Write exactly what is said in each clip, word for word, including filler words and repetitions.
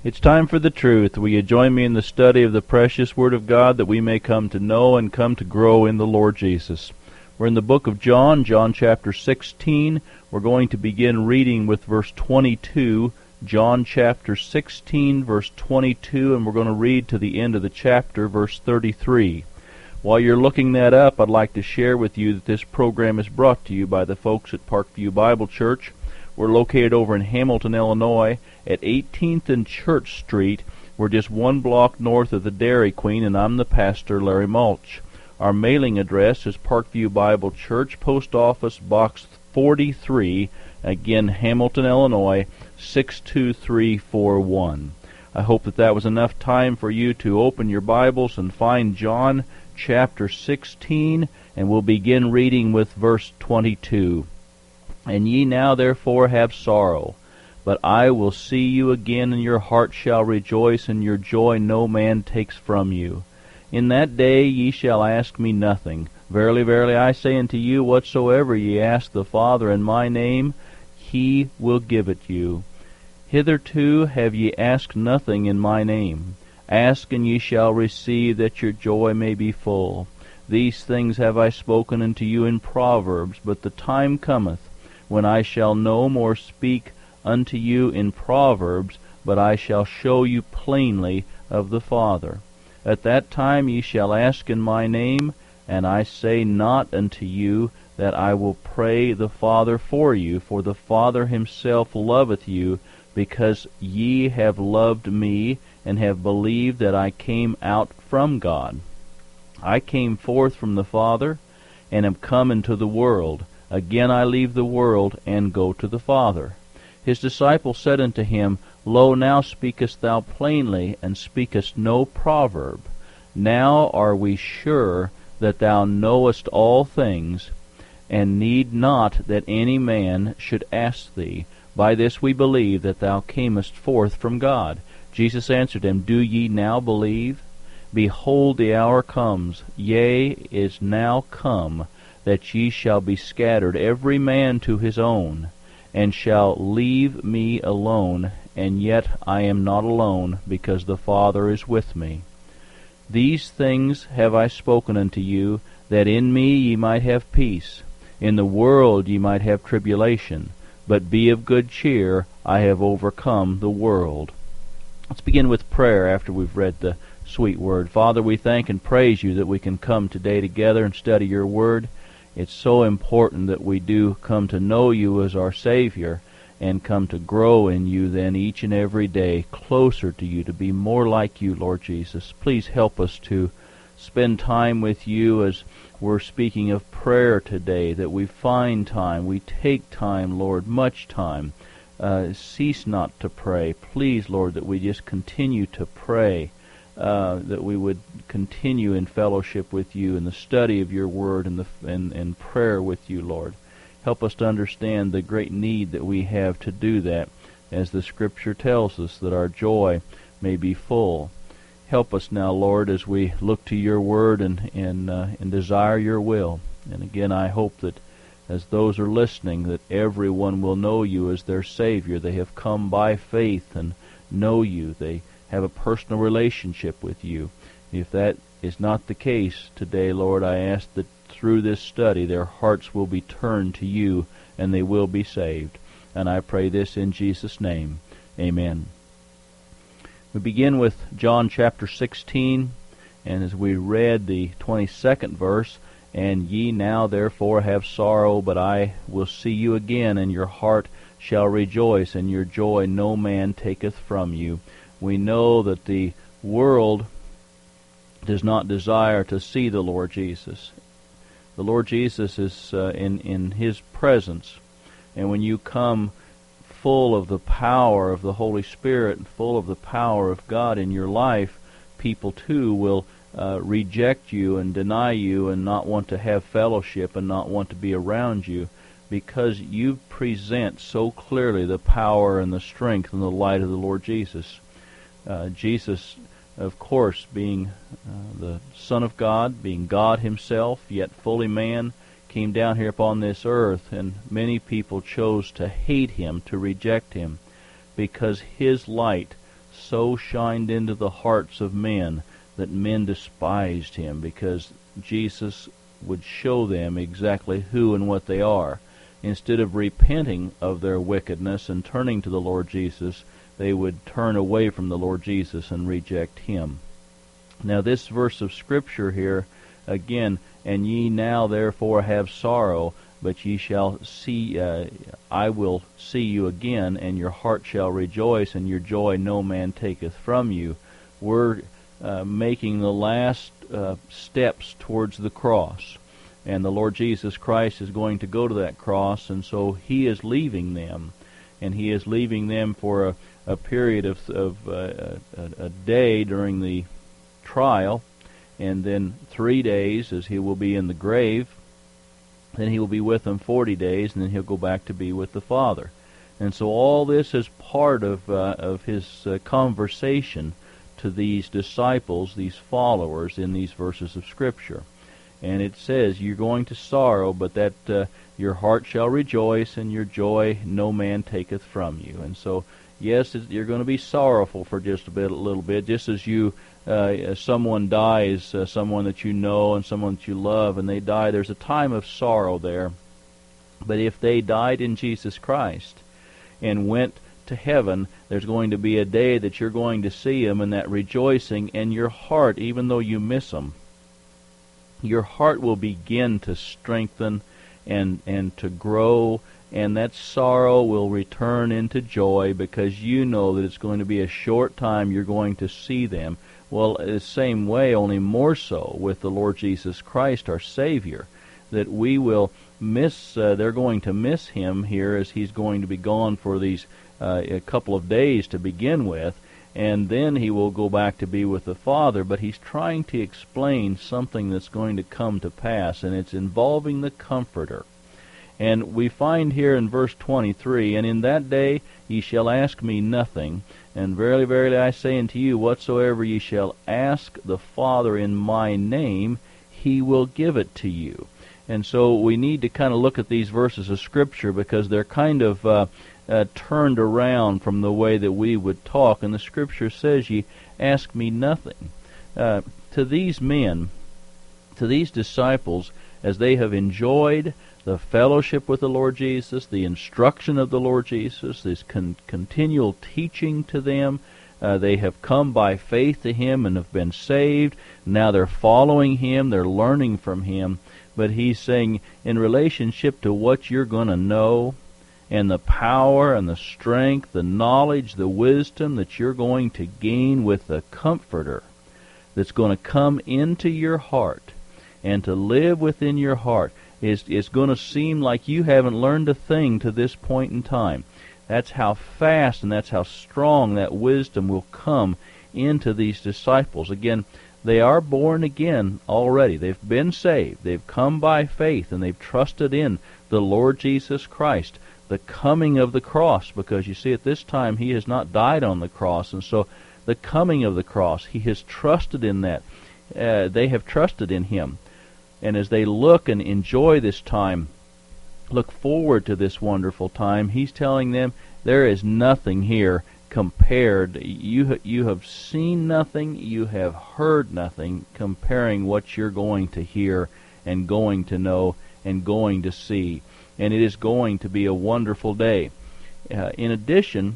It's time for the truth. Will you join me in the study of the precious Word of God that we may come to know and come to grow in the Lord Jesus? We're in the book of John, John chapter sixteen. We're going to begin reading with verse twenty-two, John chapter sixteen, verse twenty-two, and we're going to read to the end of the chapter, verse thirty-three. While you're looking that up, I'd like to share with you that this program is brought to you by the folks at Parkview Bible Church. We're located over in Hamilton, Illinois, at eighteenth and Church Street. We're just one block north of the Dairy Queen, and I'm the pastor, Larry Mulch. Our mailing address is Parkview Bible Church, Post Office Box forty-three, again, Hamilton, Illinois, six two three four one. I hope that that was enough time for you to open your Bibles and find John chapter sixteen, and we'll begin reading with verse twenty-two. And ye now therefore have sorrow, but I will see you again, and your heart shall rejoice, and your joy no man takes from you. In that day ye shall ask me nothing. Verily, verily, I say unto you, whatsoever ye ask the Father in my name, he will give it you. Hitherto have ye asked nothing in my name. Ask, and ye shall receive, that your joy may be full. These things have I spoken unto you in Proverbs, but the time cometh, when I shall no more speak unto you in Proverbs, but I shall show you plainly of the Father. At that time ye shall ask in my name, and I say not unto you that I will pray the Father for you, for the Father himself loveth you, because ye have loved me, and have believed that I came out from God. I came forth from the Father, and am come into the world. Again I leave the world, and go to the Father. His disciples said unto him, Lo, now speakest thou plainly, and speakest no proverb. Now are we sure that thou knowest all things, and need not that any man should ask thee. By this we believe that thou camest forth from God. Jesus answered them, Do ye now believe? Behold, the hour comes, yea, is now come, that ye shall be scattered every man to his own, and shall leave me alone, and yet I am not alone, because the Father is with me. These things have I spoken unto you, that in me ye might have peace. In the world ye might have tribulation, but be of good cheer, I have overcome the world. Let's begin with prayer after we've read the sweet word. Father, we thank and praise you that we can come today together and study your word. It's so important that we do come to know you as our Savior and come to grow in you then each and every day, closer to you, to be more like you, Lord Jesus. Please help us to spend time with you as we're speaking of prayer today, that we find time, we take time, Lord, much time. Uh, cease not to pray. Please, Lord, that we just continue to pray. Uh, that we would continue in fellowship with you, in the study of your word, and the and, and prayer with you, Lord. Help us to understand the great need that we have to do that, as the Scripture tells us, that our joy may be full. Help us now, Lord, as we look to your word and and, uh, and desire your will. And again, I hope that as those are listening, that everyone will know you as their Savior. They have come by faith and know you. They have a personal relationship with you. If that is not the case today, Lord, I ask that through this study their hearts will be turned to you and they will be saved. And I pray this in Jesus' name. Amen. We begin with John chapter sixteen, and as we read the twenty-second verse, And ye now therefore have sorrow, but I will see you again, and your heart shall rejoice, and your joy no man taketh from you. We know that the world does not desire to see the Lord Jesus. The Lord Jesus is uh, in, in His presence. And when you come full of the power of the Holy Spirit and full of the power of God in your life, people too will uh, reject you and deny you and not want to have fellowship and not want to be around you, because you present so clearly the power and the strength and the light of the Lord Jesus. Uh, Jesus, of course, being uh, the Son of God, being God himself, yet fully man, came down here upon this earth, and many people chose to hate him, to reject him, because his light so shined into the hearts of men that men despised him, because Jesus would show them exactly who and what they are. Instead of repenting of their wickedness and turning to the Lord Jesus, they would turn away from the Lord Jesus and reject him. Now this verse of Scripture here, again, and ye now therefore have sorrow, but ye shall see, uh, I will see you again, and your heart shall rejoice, and your joy no man taketh from you. We're uh, making the last uh, steps towards the cross, and the Lord Jesus Christ is going to go to that cross, and so he is leaving them, and he is leaving them for a, a period of, of uh, a, a day during the trial, and then three days as he will be in the grave. Then he will be with them forty days, and then he'll go back to be with the Father. And so all this is part of uh, of his uh, conversation to these disciples, these followers, in these verses of Scripture. And it says, you're going to sorrow, but that uh, your heart shall rejoice, and your joy no man taketh from you. And so, yes, you're going to be sorrowful for just a bit, a little bit, just as you, uh, someone dies, uh, someone that you know and someone that you love, and they die. There's a time of sorrow there. But if they died in Jesus Christ and went to heaven, there's going to be a day that you're going to see them, and that rejoicing, and your heart, even though you miss them, your heart will begin to strengthen and and to grow, and that sorrow will return into joy, because you know that it's going to be a short time you're going to see them. Well, the same way, only more so with the Lord Jesus Christ, our Savior, that we will miss, uh, they're going to miss him here as he's going to be gone for these uh, a couple of days to begin with, and then he will go back to be with the Father. But he's trying to explain something that's going to come to pass, and it's involving the Comforter. And we find here in verse twenty-three, and in that day ye shall ask me nothing, and verily, verily, I say unto you, whatsoever ye shall ask the Father in my name, he will give it to you. And so we need to kind of look at these verses of Scripture, because they're kind of uh, uh, turned around from the way that we would talk. And the Scripture says, ye ask me nothing. Uh, to these men, to these disciples, as they have enjoyed the fellowship with the Lord Jesus, the instruction of the Lord Jesus, this con- continual teaching to them, uh, they have come by faith to him and have been saved. Now they're following him, they're learning from him. But he's saying, in relationship to what you're going to know, and the power and the strength, the knowledge, the wisdom that you're going to gain with the Comforter that's going to come into your heart and to live within your heart, is, is going to seem like you haven't learned a thing to this point in time. That's how fast and that's how strong that wisdom will come into these disciples. Again, they are born again already. They've been saved. They've come by faith, and they've trusted in the Lord Jesus Christ, the coming of the cross, because you see, at this time he has not died on the cross, and so the coming of the cross, he has trusted in that. Uh, they have trusted in him. And as they look and enjoy this time, look forward to this wonderful time, he's telling them there is nothing here compared. You you have seen nothing, you have heard nothing, comparing what you're going to hear and going to know and going to see. And it is going to be a wonderful day. Uh, in addition,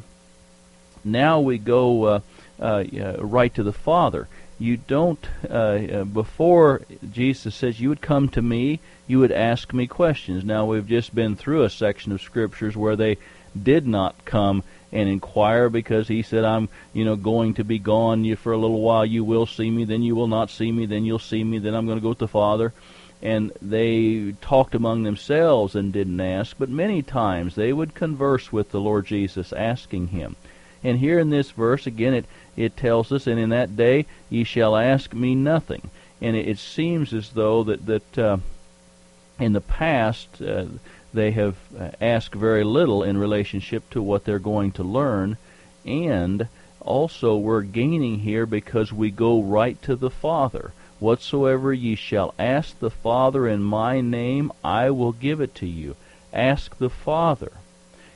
now we go uh, uh, uh, right to the Father. You don't, uh, uh, before Jesus says, you would come to me, you would ask me questions. Now we've just been through a section of Scriptures where they did not come and inquire, because he said, I'm, you know, going to be gone you for a little while. You will see me, then you will not see me, then you'll see me, then I'm going to go to the Father. And they talked among themselves and didn't ask, but many times they would converse with the Lord Jesus, asking him. And here in this verse, again, it, it tells us, and in that day ye shall ask me nothing. And it, it seems as though that, that uh, in the past, uh, they have asked very little in relationship to what they're going to learn, and also we're gaining here because we go right to the Father. Whatsoever ye shall ask the Father in my name, I will give it to you. Ask the Father.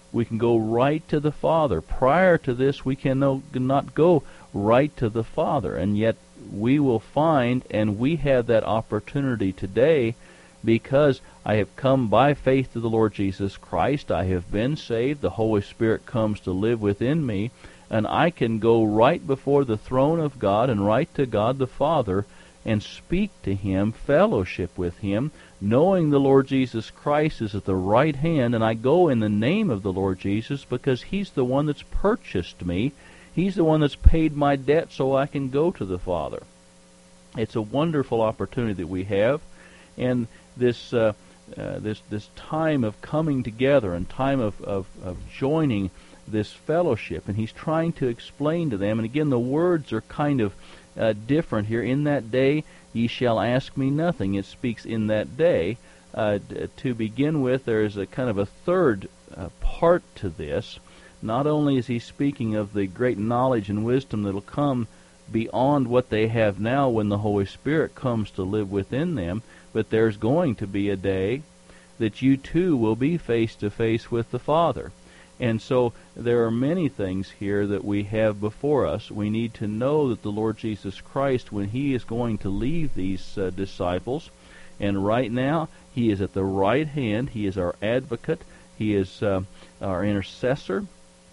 We can go right to the Father. Prior to this, we cannot go right to the Father. And yet we will find, and we have that opportunity today, because I have come by faith to the Lord Jesus Christ. I have been saved. The Holy Spirit comes to live within me, and I can go right before the throne of God and right to God the Father and speak to Him, fellowship with Him, knowing the Lord Jesus Christ is at the right hand, and I go in the name of the Lord Jesus because He's the one that's purchased me. He's the one that's paid my debt so I can go to the Father. It's a wonderful opportunity that we have, and this uh, uh, this this time of coming together and time of, of, of joining this fellowship, and he's trying to explain to them, and again the words are kind of uh, different here. In that day ye shall ask me nothing. It speaks in that day. Uh, to begin with, there is a kind of a third uh, part to this. Not only is he speaking of the great knowledge and wisdom that will come beyond what they have now when the Holy Spirit comes to live within them, but there's going to be a day that you too will be face to face with the Father. And so there are many things here that we have before us. We need to know that the Lord Jesus Christ, when He is going to leave these uh, disciples, and right now He is at the right hand, He is our advocate, He is uh, our intercessor,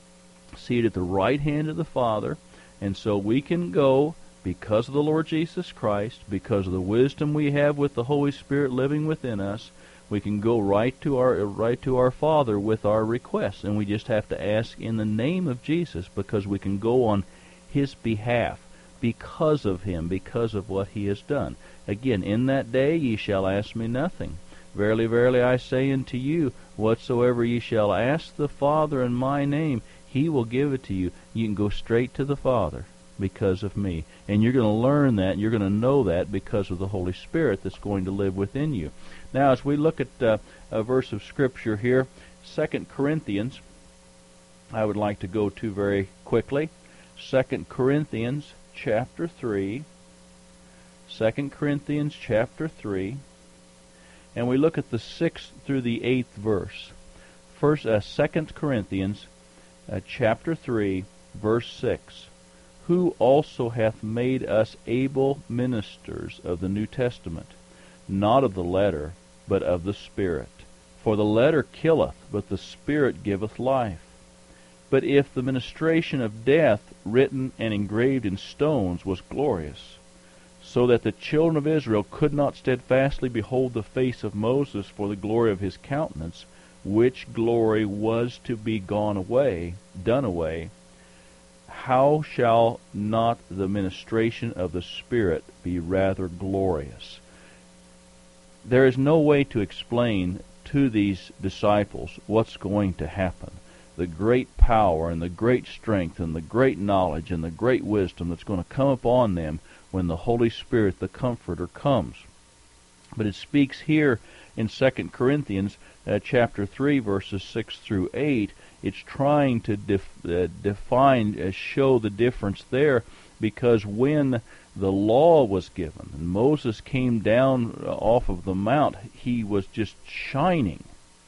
seated at the right hand of the Father, and so we can go, because of the Lord Jesus Christ, because of the wisdom we have with the Holy Spirit living within us, we can go right to our right to our Father with our requests, and we just have to ask in the name of Jesus, because we can go on His behalf, because of Him, because of what He has done. Again, in that day ye shall ask me nothing. Verily, verily, I say unto you, whatsoever ye shall ask the Father in my name, He will give it to you. You can go straight to the Father because of me. And you're going to learn that, and you're going to know that because of the Holy Spirit that's going to live within you. Now, as we look at uh, a verse of Scripture here, Second Corinthians, I would like to go to very quickly. Second Corinthians chapter three. Second Corinthians chapter three. And we look at the sixth through the eighth verse. First, uh, Second Corinthians uh, chapter three, verse six. Who also hath made us able ministers of the New Testament, not of the letter, but of the Spirit. For the letter killeth, but the Spirit giveth life. But if the ministration of death, written and engraved in stones, was glorious, so that the children of Israel could not steadfastly behold the face of Moses for the glory of his countenance, which glory was to be gone away, done away, how shall not the ministration of the Spirit be rather glorious? There is no way to explain to these disciples what's going to happen. The great power and the great strength and the great knowledge and the great wisdom that's going to come upon them when the Holy Spirit, the Comforter, comes. But it speaks here in Second Corinthians uh, chapter three, verses six through eight. It's trying to def, uh, define, uh, show the difference there, because when the law was given and Moses came down off of the mount, he was just shining.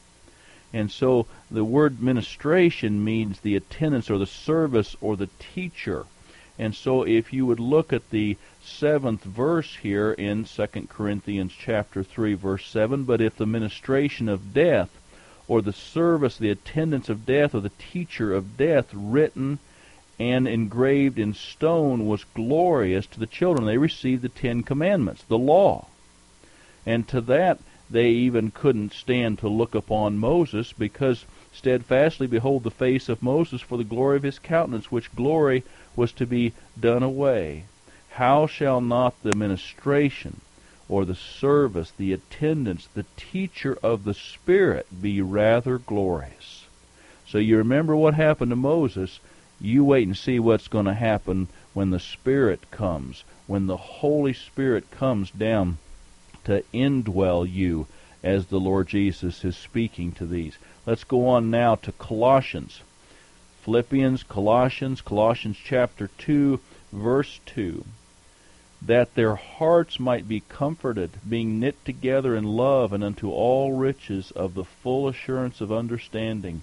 And so the word ministration means the attendance or the service or the teacher. And so if you would look at the seventh verse here in Second Corinthians chapter three, verse seven, but if the ministration of death, or the service, the attendance of death, or the teacher of death, written and engraved in stone, was glorious to the children, they received the Ten Commandments, the law. And to that they even couldn't stand to look upon Moses, because steadfastly behold the face of Moses for the glory of his countenance, which glory was to be done away. How shall not the ministration, or the service, the attendance, the teacher of the Spirit be rather glorious? So you remember what happened to Moses. You wait and see what's going to happen when the Spirit comes, when the Holy Spirit comes down to indwell you, as the Lord Jesus is speaking to these. Let's go on now to Colossians. Philippians, Colossians, Colossians chapter two, verse two. That their hearts might be comforted, being knit together in love, and unto all riches of the full assurance of understanding,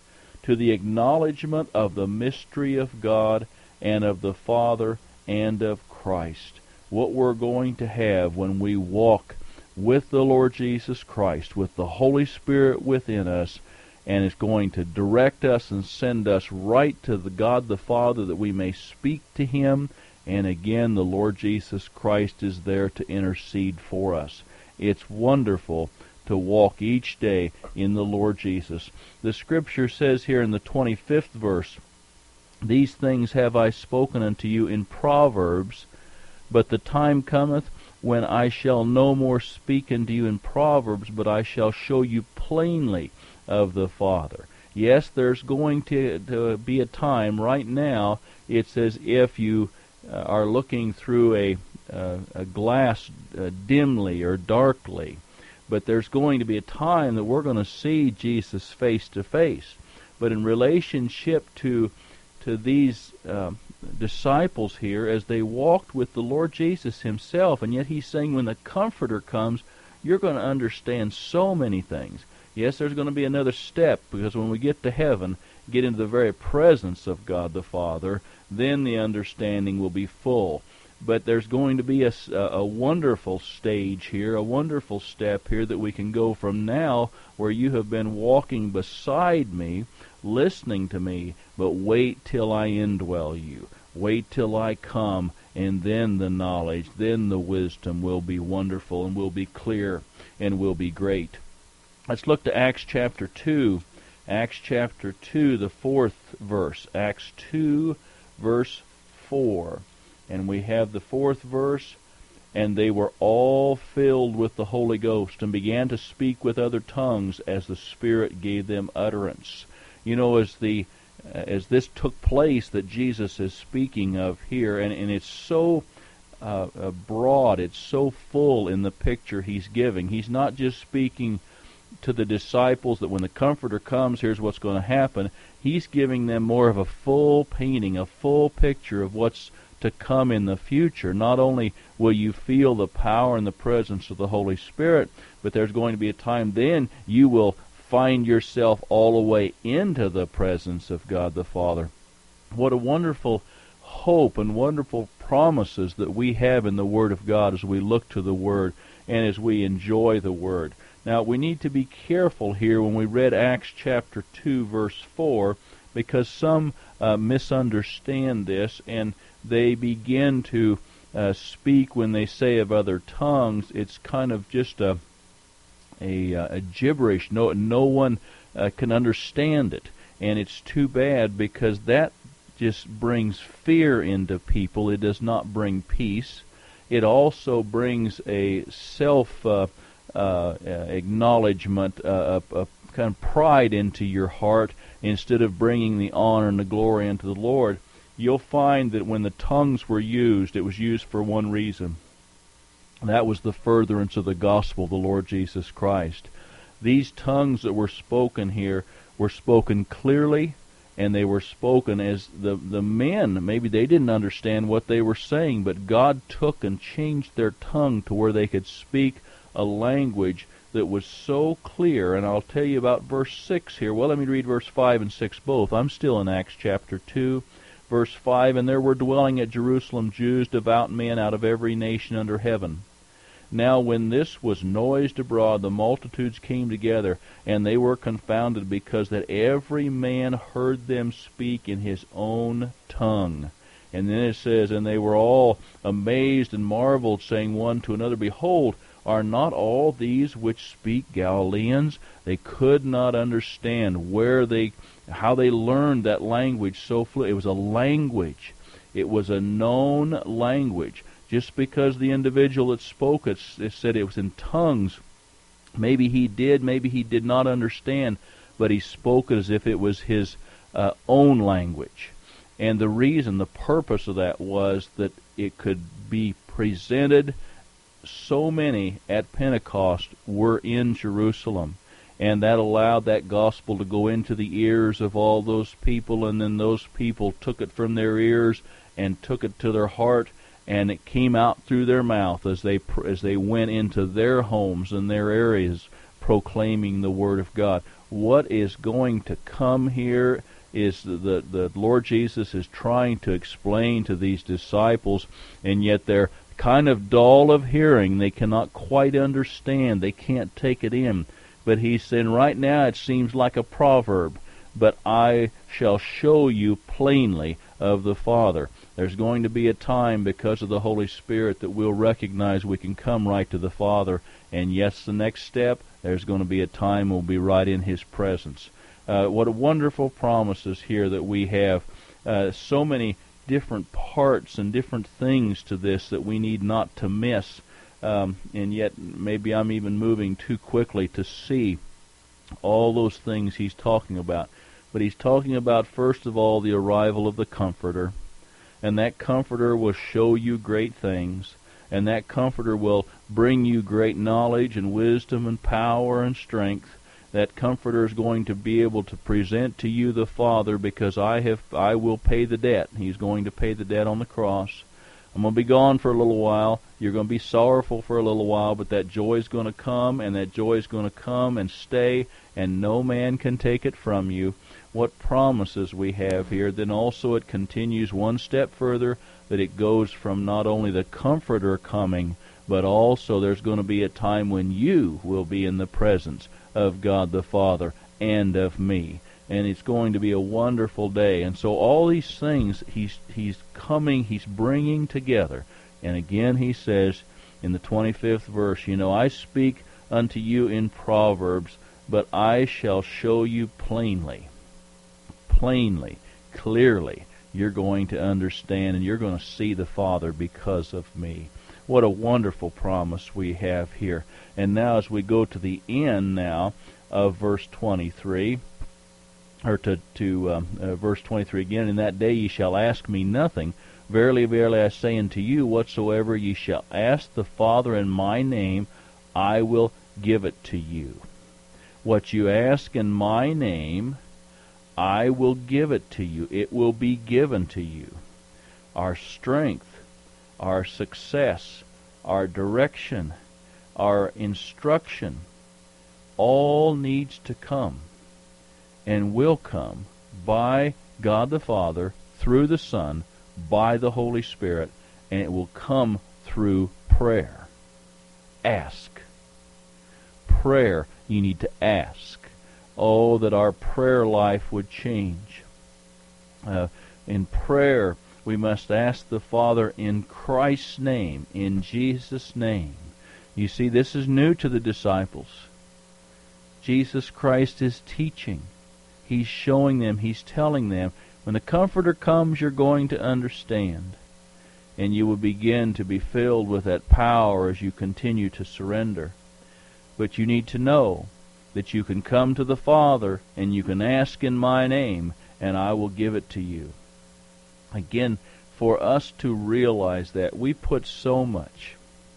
to the acknowledgement of the mystery of God and of the Father and of Christ. What we're going to have when we walk with the Lord Jesus Christ, with the Holy Spirit within us, and it's going to direct us and send us right to the God the Father that we may speak to Him. And again, the Lord Jesus Christ is there to intercede for us. It's wonderful to walk each day in the Lord Jesus. The Scripture says here in the twenty-fifth verse, "These things have I spoken unto you in Proverbs, but the time cometh when I shall no more speak unto you in Proverbs, but I shall show you plainly of the Father." Yes, there's going to, to be a time right now. It's as if you uh, are looking through a, uh, a glass uh, dimly or darkly. But there's going to be a time that we're going to see Jesus face to face. But in relationship to to these uh, disciples here, as they walked with the Lord Jesus Himself, and yet He's saying when the Comforter comes, you're going to understand so many things. Yes, there's going to be another step, because when we get to heaven, get into the very presence of God the Father, then the understanding will be full. But there's going to be a, a wonderful stage here, a wonderful step here that we can go from now, where you have been walking beside me, listening to me, but wait till I indwell you. Wait till I come, and then the knowledge, then the wisdom will be wonderful and will be clear and will be great. Let's look to Acts chapter two. Acts chapter two, the fourth verse. Acts two, verse four. And we have the fourth verse, "And they were all filled with the Holy Ghost, and began to speak with other tongues as the Spirit gave them utterance." You know, as the uh, as this took place that Jesus is speaking of here, and, and it's so uh, uh, broad, it's so full in the picture He's giving. He's not just speaking to the disciples that when the Comforter comes, here's what's going to happen. He's giving them more of a full painting, a full picture of what's to come in the future. Not only will you feel the power and the presence of the Holy Spirit, but there's going to be a time then you will find yourself all the way into the presence of God the Father. What a wonderful hope and wonderful promises that we have in the Word of God as we look to the Word and as we enjoy the Word. Now, we need to be careful here when we read Acts chapter two, verse four, because some uh, misunderstand this, and they begin to uh, speak when they say of other tongues. It's kind of just a a, a gibberish. No, no one uh, can understand it, and it's too bad, because that just brings fear into people. It does not bring peace. It also brings a self uh, uh, acknowledgement, uh, a, a kind of pride into your heart, instead of bringing the honor and the glory into the Lord. You'll find that when the tongues were used, it was used for one reason. That was the furtherance of the gospel of the Lord Jesus Christ. These tongues that were spoken here were spoken clearly, and they were spoken as the, the men, maybe they didn't understand what they were saying, but God took and changed their tongue to where they could speak a language that was so clear. And I'll tell you about verse six here. Well, let me read verse five and six both. I'm still in Acts chapter two. Verse five, "And there were dwelling at Jerusalem Jews, devout men out of every nation under heaven. Now when this was noised abroad, the multitudes came together, and they were confounded, because that every man heard them speak in his own tongue." And then it says, "And they were all amazed and marveled, saying one to another, Behold, are not all these which speak Galileans?" They could not understand where they, how they learned that language so fluent. It was a language. It was a known language. Just because the individual that spoke it, it said it was in tongues, maybe he did, maybe he did not understand, but he spoke it as if it was his uh, own language. And the reason, the purpose of that was that it could be presented. So many at Pentecost were in Jerusalem, and that allowed that gospel to go into the ears of all those people, and then those people took it from their ears and took it to their heart, and it came out through their mouth as they as they went into their homes and their areas proclaiming the Word of God. what is going to come here is the, the Lord Jesus is trying to explain to these disciples, and yet they're kind of dull of hearing. They cannot quite understand. They can't take it in. But he's saying right now it seems like a proverb, but I shall show you plainly of the Father. There's going to be a time, because of the Holy Spirit, that we'll recognize we can come right to the Father. And yes, the next step, there's going to be a time we'll be right in His presence. Uh, what a wonderful promises here that we have. Uh, so many different parts and different things to this that we need not to miss. Um, and yet maybe I'm even moving too quickly to see all those things he's talking about. But he's talking about, first of all, the arrival of the Comforter. And that Comforter will show you great things. And that Comforter will bring you great knowledge and wisdom and power and strength. That Comforter is going to be able to present to you the Father, because I have, I will pay the debt. He's going to pay the debt on the cross. I'm going to be gone for a little while. You're going to be sorrowful for a little while, but that joy is going to come, and that joy is going to come and stay, and no man can take it from you. What promises we have here. Then also it continues one step further, that it goes from not only the Comforter coming, but also there's going to be a time when you will be in the presence of God the Father and of me. And it's going to be a wonderful day. And so all these things he's he's coming, he's bringing together. And again he says in the twenty-fifth verse, you know, I speak unto you in proverbs, but I shall show you plainly, plainly, clearly. You're going to understand, and you're going to see the Father because of me. What a wonderful promise we have here. And now as we go to the end now of verse twenty-three, or to, to um, uh, verse twenty-three again, in that day ye shall ask me nothing. Verily, verily, I say unto you, whatsoever ye shall ask the Father in my name, I will give it to you. What you ask in my name, I will give it to you. It will be given to you. Our strength, our success, our direction, our instruction, all needs to come and will come by God the Father, through the Son, by the Holy Spirit, and it will come through prayer. Ask. Prayer, you need to ask. Oh, that our prayer life would change. Uh, in prayer, we must ask the Father in Christ's name, in Jesus' name. You see, this is new to the disciples. Jesus Christ is teaching. He's showing them, He's telling them, when the Comforter comes, you're going to understand. And you will begin to be filled with that power as you continue to surrender. But you need to know that you can come to the Father and you can ask in my name, and I will give it to you. Again, for us to realize that, we put so much,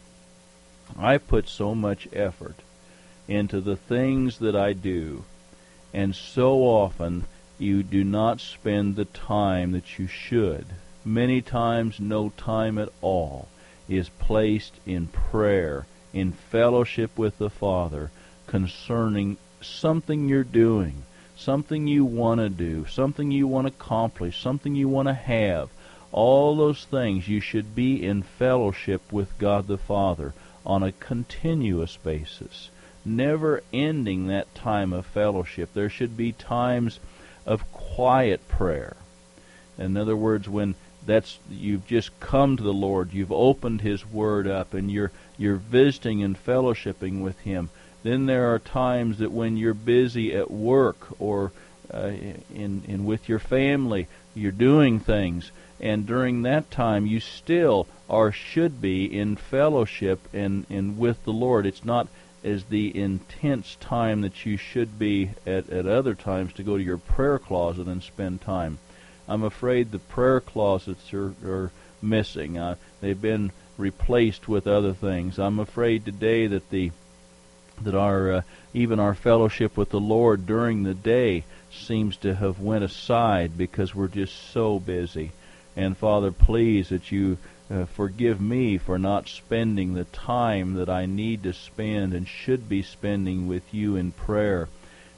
I put so much effort into the things that I do, and so often you do not spend the time that you should. Many times no time at all is placed in prayer, in fellowship with the Father, concerning something you're doing, something you want to do, something you want to accomplish, something you want to have. All those things you should be in fellowship with God the Father on a continuous basis, never ending that time of fellowship. There should be times of quiet prayer. In other words, when that's you've just come to the Lord, you've opened His Word up, and you're you're visiting and fellowshipping with Him. Then there are times that when you're busy at work or uh, in in with your family, you're doing things, and during that time you still are should be in fellowship and, and with the Lord. It's not as the intense time that you should be at, at other times to go to your prayer closet and spend time. I'm afraid the prayer closets are, are missing. Uh, they've been replaced with other things. I'm afraid today that the that our uh, even our fellowship with the Lord during the day seems to have went aside because we're just so busy. And Father, please that you uh, forgive me for not spending the time that I need to spend and should be spending with you in prayer.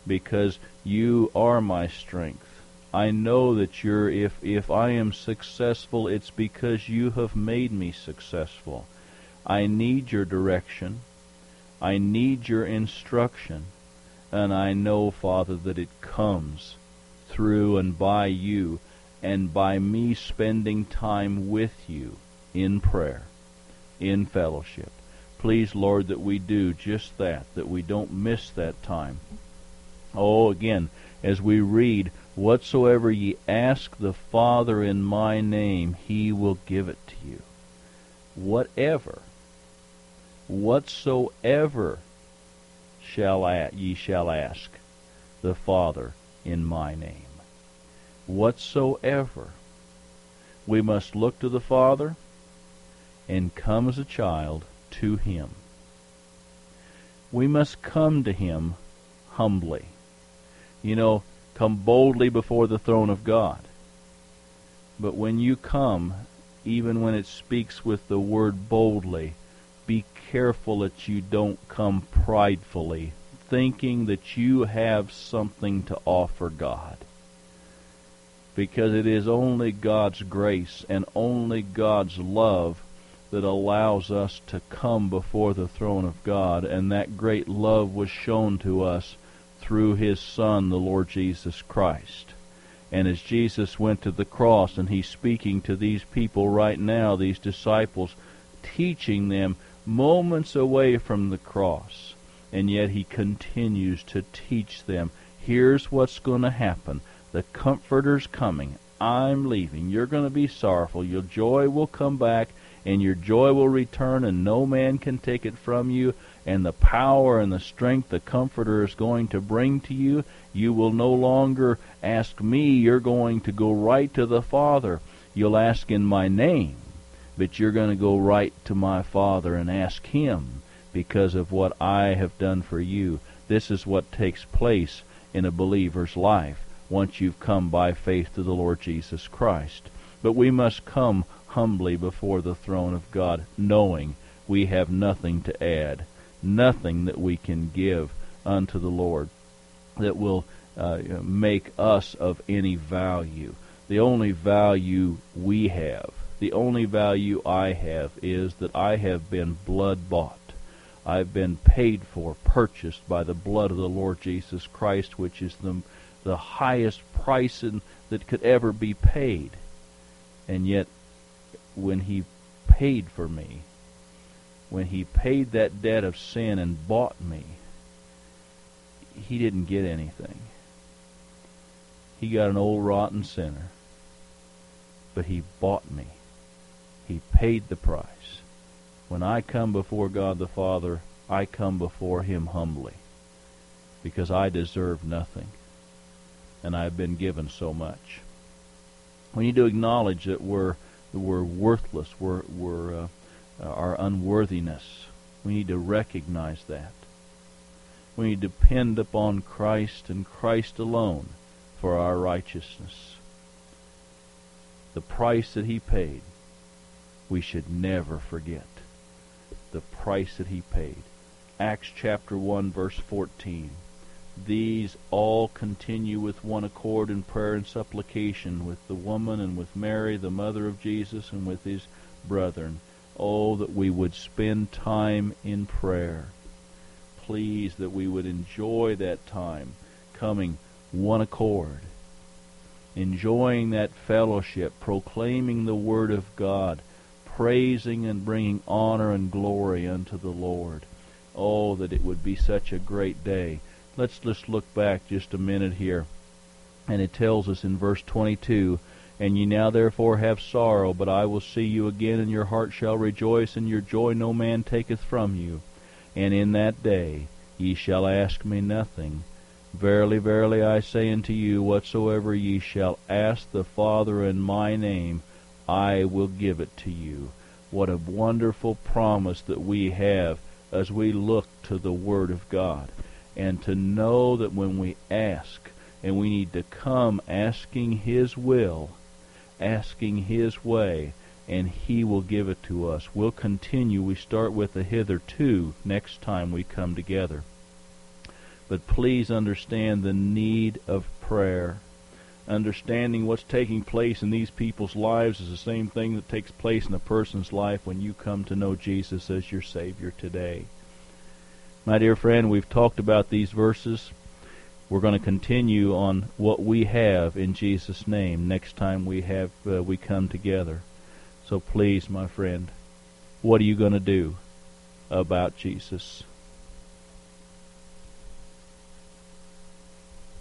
because you are my strength. I know that you're, if, if I am successful, it's because you have made me successful. I need your direction. I need your instruction. And I know, Father, that it comes through and by you and by me spending time with you in prayer, in fellowship. Please, Lord, that we do just that, that we don't miss that time. Oh, again, as we read, whatsoever ye ask the Father in my name, he will give it to you. Whatever, whatsoever shall a- ye shall ask the Father in my name. Whatsoever. We must look to the Father and come as a child to him. We must come to him humbly. You know, come boldly before the throne of God. But when you come, even when it speaks with the word boldly, be careful that you don't come pridefully, thinking that you have something to offer God. Because it is only God's grace and only God's love that allows us to come before the throne of God, and that great love was shown to us through his Son, the Lord Jesus Christ. And as Jesus went to the cross, and he's speaking to these people right now, these disciples, teaching them moments away from the cross, and yet he continues to teach them, here's what's going to happen. The Comforter's coming. I'm leaving. You're going to be sorrowful. Your joy will come back, and your joy will return, and no man can take it from you. And the power and the strength the Comforter is going to bring to you, you will no longer ask me. You're going to go right to the Father. You'll ask in my name, but you're going to go right to my Father and ask him because of what I have done for you. This is what takes place in a believer's life once you've come by faith to the Lord Jesus Christ. But we must come humbly before the throne of God, knowing we have nothing to add, nothing that we can give unto the Lord that will uh, make us of any value. The only value we have, the only value I have, is that I have been blood-bought. I've been paid for, purchased by the blood of the Lord Jesus Christ, which is the the highest price in, that could ever be paid. And yet, when he paid for me, when he paid that debt of sin and bought me, he didn't get anything. He got an old rotten sinner. But he bought me. He paid the price. When I come before God the Father, I come before him humbly, because I deserve nothing, and I've been given so much. We need to acknowledge that we're we're worthless, we're, we're uh, our unworthiness. We need to recognize that. We need to depend upon Christ and Christ alone for our righteousness. The price that he paid, we should never forget. The price that he paid. Acts chapter one, verse fourteen. These all continue with one accord in prayer and supplication with the woman and with Mary, the mother of Jesus, and with his brethren. Oh, that we would spend time in prayer. Please, that we would enjoy that time, coming one accord, enjoying that fellowship, proclaiming the Word of God, praising and bringing honor and glory unto the Lord. Oh, that it would be such a great day. Let's just look back just a minute here. And it tells us in verse twenty-two, And ye now therefore have sorrow, but I will see you again, and your heart shall rejoice, and your joy no man taketh from you. And in that day ye shall ask me nothing. Verily, verily, I say unto you, whatsoever ye shall ask the Father in my name, I will give it to you. What a wonderful promise that we have as we look to the Word of God. And to know that when we ask, and we need to come asking his will, asking his way, and he will give it to us. We'll continue. We start with the hitherto next time we come together. But please understand the need of prayer. Understanding what's taking place in these people's lives is the same thing that takes place in a person's life when you come to know Jesus as your Savior today. My dear friend, we've talked about these verses. We're going to continue on what we have in Jesus' name next time we have uh, we come together. So please, my friend, what are you going to do about Jesus?